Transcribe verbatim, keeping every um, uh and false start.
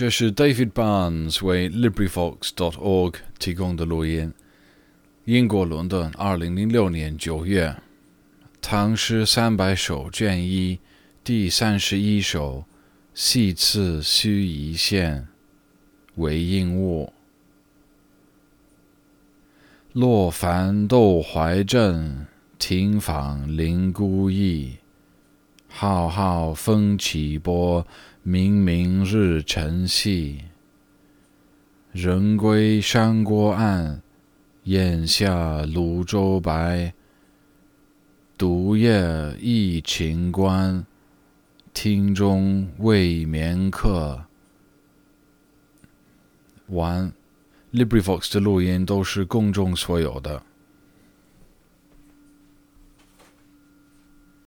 这是 David Barnes 为 LibriVox dot org 提供的录音。英国伦敦，二零零六年九月。唐诗三百首卷一，第三十一首，细刺须臾线，韦应物。落帆窦怀镇，停舫临孤驿。浩浩风起波，明明日沉细。人归山郭暗，檐下泸州白。独夜忆秦关，厅中未眠客。完。LibriVox 的录音都是公众所有的。